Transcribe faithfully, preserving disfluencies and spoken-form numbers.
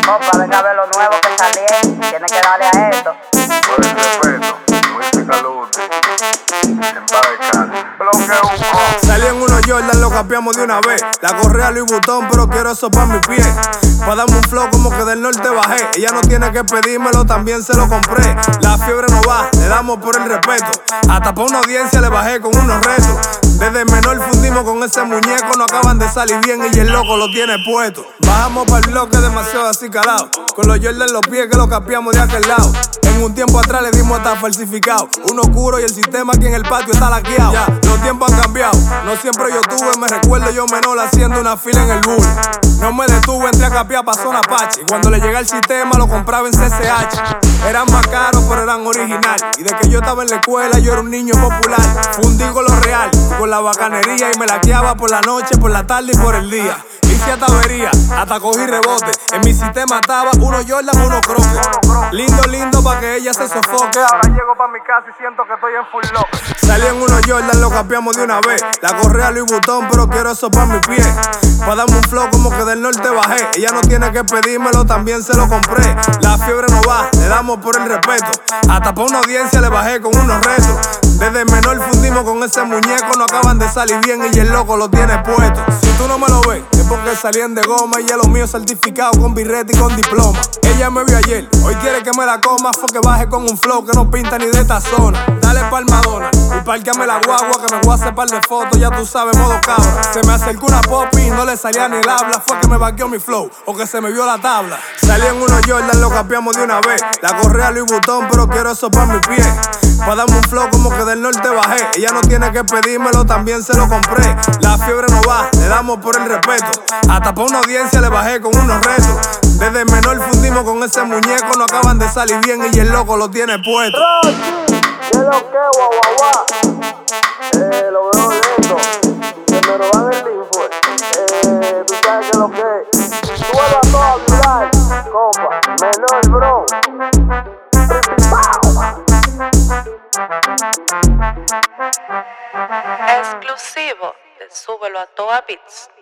Compa, venga a ver lo nuevo que salió. Tiene que darle a esto. Por el respeto, Luis Calute, en paz descanse. Bloqueo un co. Salí en unos Jordan, lo capiamos de una vez. La correa Louis Vuitton, pero quiero eso pa' mi pie. Pa' darme un flow como que del norte bajé. Ella no tiene que pedírmelo, también se lo compré. La fiebre no va, le damos por el respeto. Hasta pa' una audiencia le bajé con unos retos. Desde menor fundimos con ese muñeco, no acaban de salir bien y el loco lo tiene puesto. Bajamos para el bloque demasiado así calado, con los Jordan en los pies que lo capiamos de aquel lado. En un tiempo atrás le dimos hasta falsificado, uno oscuro y el sistema aquí en el patio está laqueado. Ya, los tiempos han cambiado, no siempre yo tuve, me recuerdo yo menor haciendo una fila en el bull. No me detuve, entré a capiar pa' zona Apache. Cuando le llega el sistema lo compraba en C C H. Eran más caros pero eran original. Y de que yo estaba en la escuela yo era un niño popular. Fundí con lo real, con la bacanería. Y me laqueaba por la noche, por la tarde y por el día. Hice hasta avería, hasta cogí rebote. En mi sistema estaba uno Jordan, uno croque. Lindo, lindo pa' que ella se sofoque. Ahora llego pa' mi casa y siento que estoy en full lock. Salí en unos Jordan, lo capiamos de una vez. La correa Louis Vuitton, pero quiero eso pa' mi pie. Pa' darme un flow como que del norte bajé. Ella no tiene que pedírmelo, también se lo compré. La fiebre no va, le damos por el respeto. Hasta pa' una audiencia le bajé con unos retos. Desde menor fundimos con ese muñeco, no acaban de salir bien y el loco lo tiene puesto. Si tú no me lo ves, es porque salían de goma y ya lo mío certificado con birrete y con diploma. Ella me vio ayer, hoy quiere que me la coma, fue que baje con un flow que no pinta ni de esta zona. Dale palmadona y parqueame la guagua que me voy a hacer par de fotos, ya tú sabes, modo cabra. Se me acercó una popi y no le salía ni el habla, fue que me vaqueó mi flow o que se me vio la tabla. Salí en unos Jordan, lo capiamos de una vez. La correa Louis Vuitton, pero quiero eso pa' mi pie. Pa' darme un flow como que del norte bajé. Ella no tiene que pedírmelo, también se lo compré. La fiebre no va, le damos por el respeto. Hasta pa' una audiencia le bajé con unos retos. Desde menor fundimos con ese muñeco, no acaban de salir bien y el loco lo tiene puesto. ¿Qué lo que, guau, guau, guau? Eh, lo veo lento. Se me roban el info. Eh, tú sabes que lo que. Suelo a todo vibrar, compa. Menor, bro. Exclusivo de Súbelo a Toa Beats.